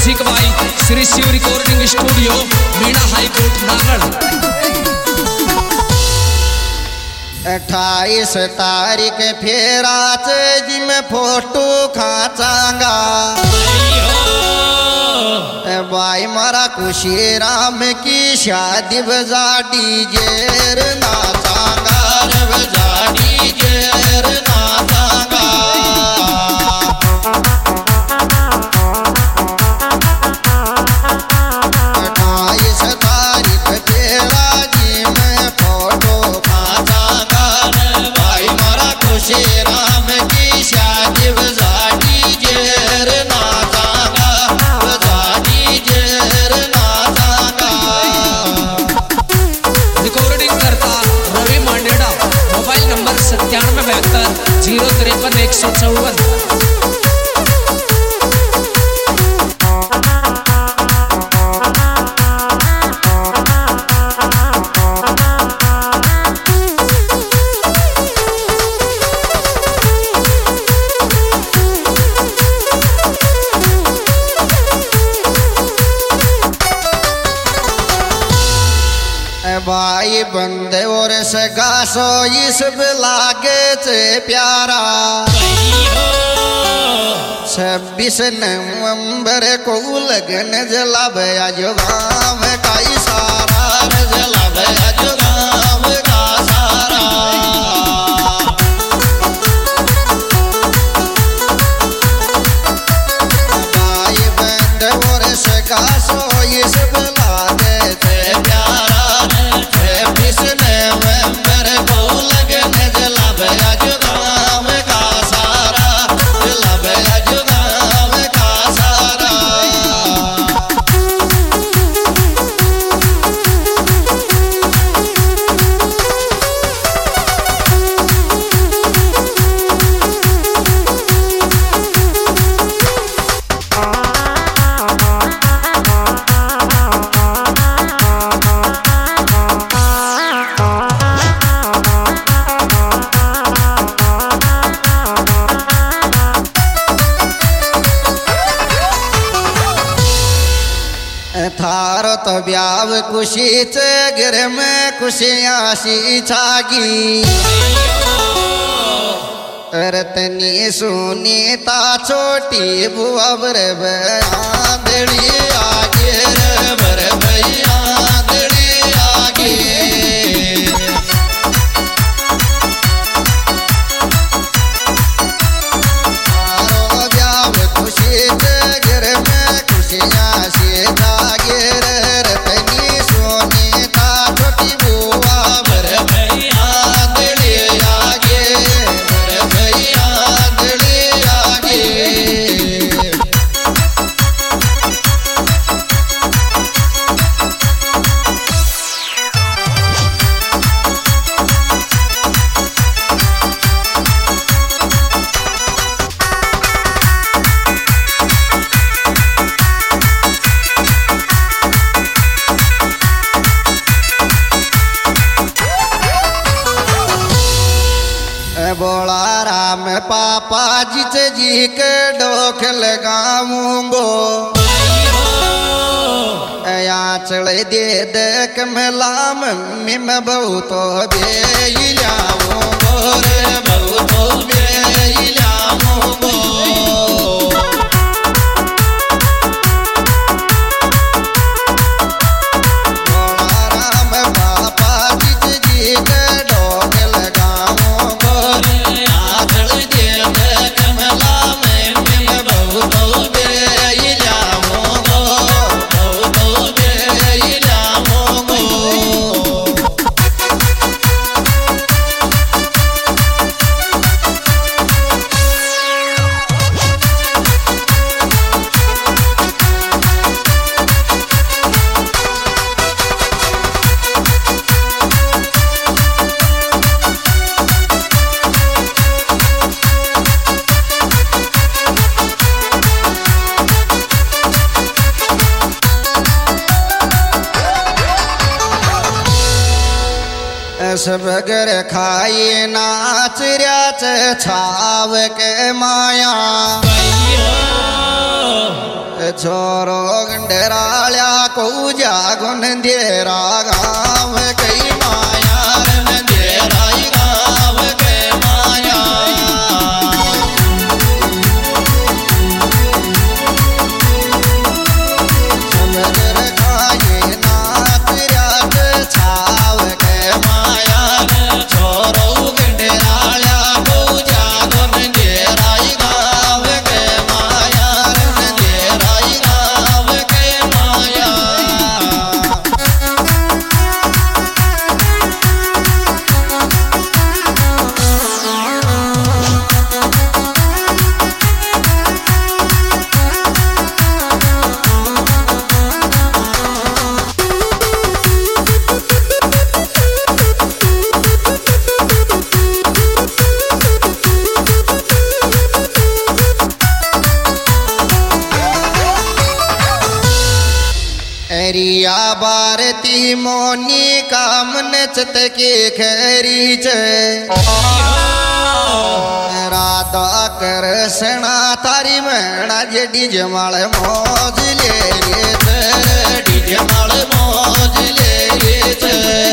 Music by Shri Shiv recording studio Meena high court Nagarh. 28 तारीख फेरा जी में फोटो खाचांगा भाई मारा खुशी राम की शादी बजा डीजे नाचांगा रे बजा डीजे नाचांगा। 28 तारीख फेरा जी में फोटो खाचांगा भाई मारा खुशी राम की शादी बजा डीजे नाचांगा बजा डीजे नाचांगा। रिकॉर्डिंग करता रवि मांडेड़ा, मोबाइल नंबर 9772 053 154। भाई बंदे और सगा सो इस लागे से प्यारा 26 नवंबर को लगन जला भया जो गाँव का इशारा जला भया जो गाँव का सारा। भाई बंदे और सगा सो इस लागे से प्यारा 26 नवंबर को लगन जला भया जो गाँव का सारा जला भया जो गाँव का सारा। थारो तो ब्याव खुशी चे गिर में खुशियाँ सी छागी रतनी सुनी ता छोटी बुआ बर बयादड़ी आगे रे बर बयादड़ी आगे। थारो ब्याव खुशी चे गिर में खुशियाँ सी छागी रतनी सुनी ता छोटी बुआ बर बयादड़ी आगे बर बयादड़ी आगे। बोला राम पापा जी के डोख लगाऊंगो आंचल दे देख मिला मम्मी में बहुत बे जाऊंगो रे बहुत बे जाऊंगो। बोला राम पापा जी के डोख लगाऊंगो आंचल दे देख मिला मम्मी में बहुत बे जाऊंगो बहुत बे जाऊंगो। सबगर खाई नाच रच छाव के माया छोरो गंडराल्या को जागो नंदेरा गाँव कई माया नंदेरा गाँव के माया समझ खाए नाथ रात छाव के माया छोरो गंडराल्या को जागो नंदेरा गाँव के माया नंदेरा गाँव के माया रिया भारती मोनी कामन चत के खरी राधा कृष्णा तारी मैणा जेडी जमाल मौज ले डी जमाल मौज ले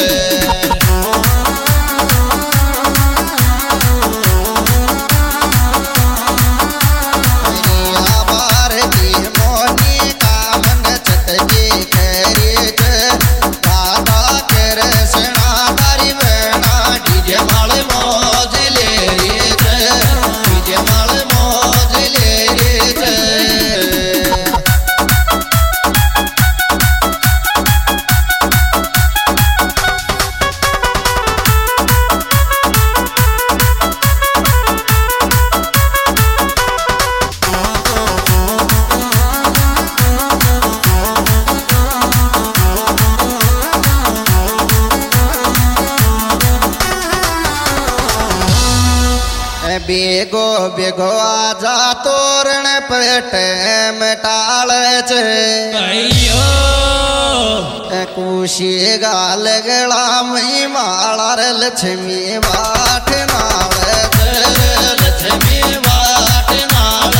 बेगो बेगो आजा तोरण पट मटाल कुशी गाल गला मई माला लक्ष्मी बाट नाल लक्ष्मी बाट नाल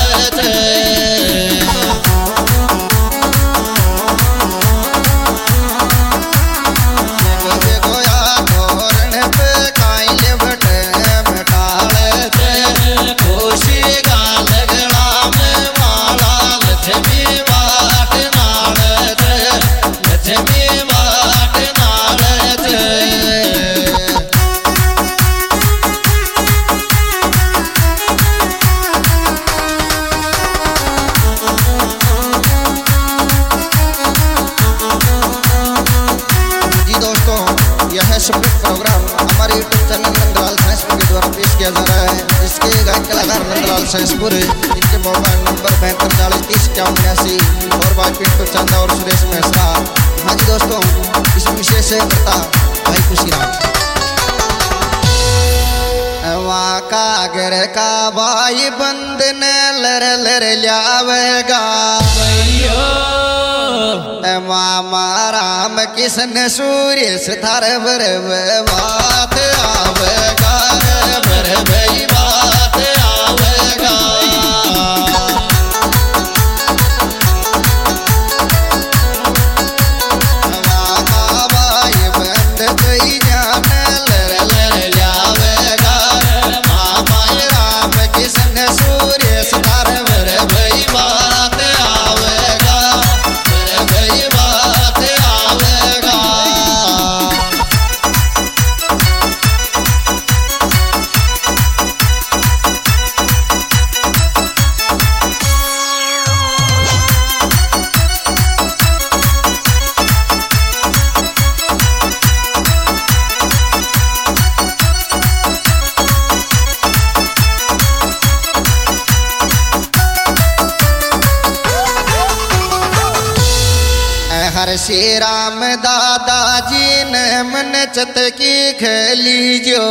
प्रोग्राम हमारे यूट्यूब चैनल नंदलाल साइंसपुर के द्वारा पेश किया जा रहा है, जिसके गायक कलाकार नंदलाल साइंसपुर, इनके मोबाइल नंबर 724030 और भाई पिंटू चंदा और सुरेश मेहरा। हाँ जी दोस्तों, इस विशेष करता भाई खुशीराम वहाँ का घर का भाई बंदन लर लर लियावेगा मामा राम किशन सूर्य सितार भर बात आवेगा भर भई बात आवेगा मामा भाई बंद कई जान लर लर लियावेगा मामा राम किशन सूर्य सितार भर भई बात आवेगा भर भई बात आवेगा। हर श्री राम दादाजी ने मन चत की खेली जो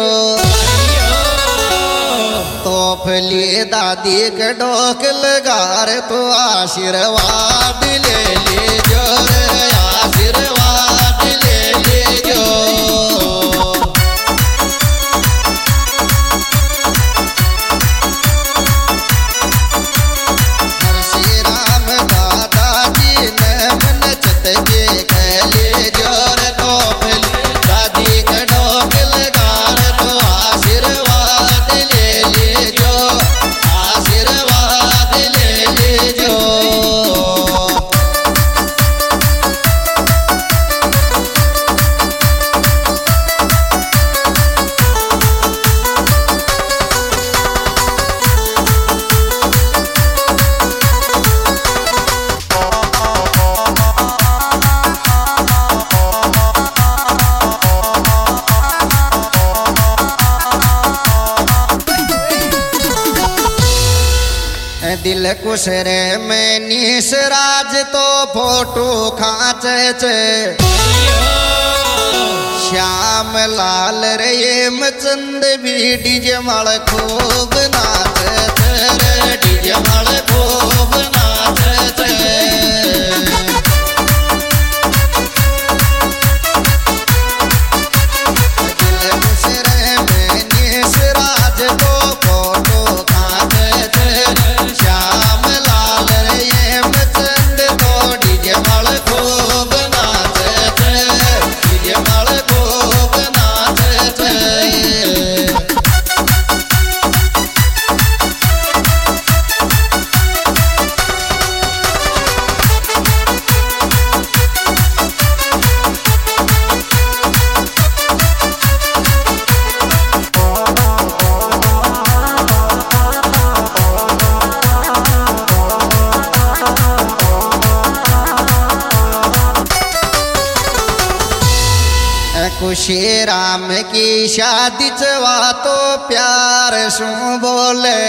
तोफली दादी के डोक लगार तो आशीर्वाद ले लीजो आशीर्वाद ले लीजो। हर श्री राम दिल कुसरे में निसराज तो फोटो खाचे छे श्याम लाल रे चंद भी डीजे माल खूब नाचे रे डीजे माल खूब नाचे दिल कुसरे में निसराज तो फोटो खाचे श्याम लाल रे चंद तो डीजे माल खूब नाचे डीजे माल खूब नाचे खुशी राम की शादी चवा तो प्यार सु बोले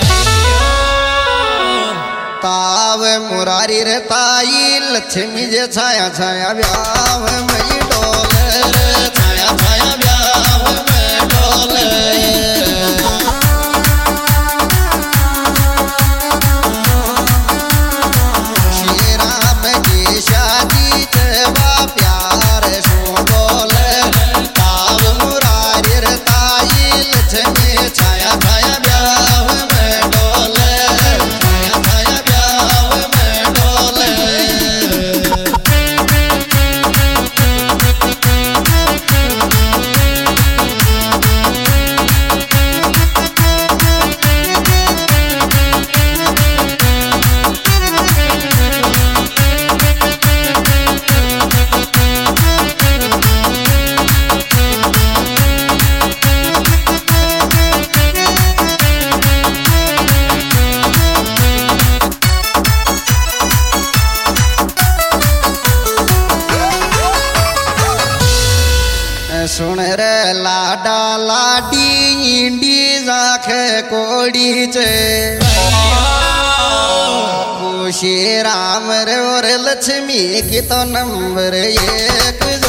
ताव मुरारी रे ताई लक्ष्मी जे छाया छाया ब्याह में डोले रे छाया छाया ब्याह में डोले खुशी राम की शादी चवा प्यार सु बोले छाया छाया ब्याह में डोले छाया छाया ब्याह में डोले सुन रे लाडा लाडी इंडी जाखे कोड़ी चे खुशी राम रे और लक्ष्मी की तो नंबर एक